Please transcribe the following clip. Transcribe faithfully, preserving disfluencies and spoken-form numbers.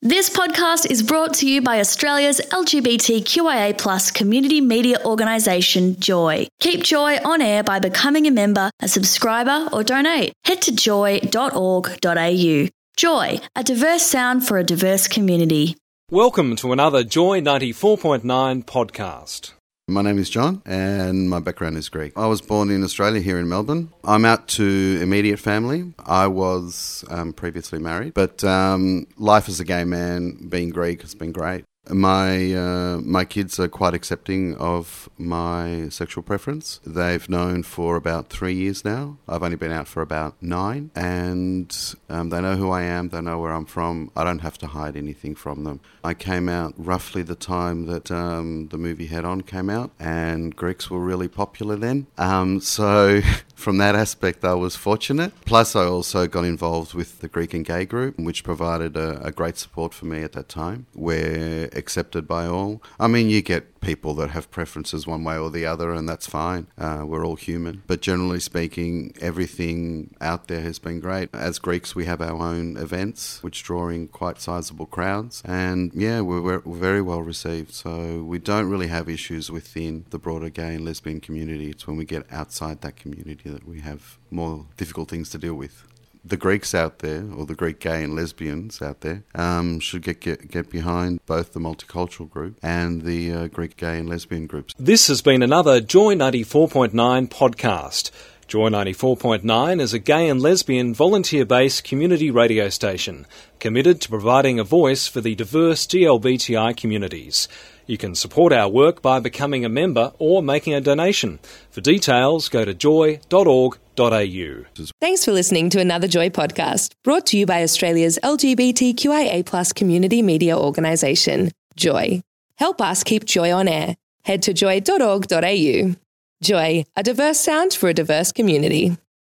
This podcast is brought to you by Australia's L G B T Q I A plus community media organisation, Joy. Keep Joy on air by becoming a member, a subscriber or donate. Head to joy dot org dot a u. Joy, a diverse sound for a diverse community. Welcome to another Joy ninety-four point nine podcast. My name is John and my background is Greek. I was born in Australia here in Melbourne. I'm out to immediate family. I was um, previously married, but um, life as a gay man, being Greek, has been great. My uh, my kids are quite accepting of my sexual preference. They've known for about three years now. I've only been out for about nine, and um, they know who I am. They know where I'm from. I don't have to hide anything from them. I came out roughly the time that um, the movie Head On came out, and Greeks were really popular then. Um, so from that aspect, I was fortunate. Plus, I also got involved with the Greek and Gay group, which provided a, a great support for me at that time, where accepted by all. I mean, you get people that have preferences one way or the other, and that's fine. Uh, we're all human. But generally speaking, everything out there has been great. As Greeks, we have our own events, which draw in quite sizable crowds. And yeah, we're, we're very well received. So we don't really have issues within the broader gay and lesbian community. It's when we get outside that community that we have more difficult things to deal with. The Greeks out there, or the Greek gay and lesbians out there, um, should get, get get behind both the multicultural group and the uh, Greek gay and lesbian groups. This has been another Joy ninety-four point nine podcast. Joy ninety-four point nine is a gay and lesbian volunteer-based community radio station committed to providing a voice for the diverse G L B T I communities. You can support our work by becoming a member or making a donation. For details, go to joy dot org dot a u. Thanks for listening to another Joy podcast, brought to you by Australia's L G B T Q I A plus community media organisation, Joy. Help us keep Joy on air. Head to joy dot org dot a u. Joy, a diverse sound for a diverse community.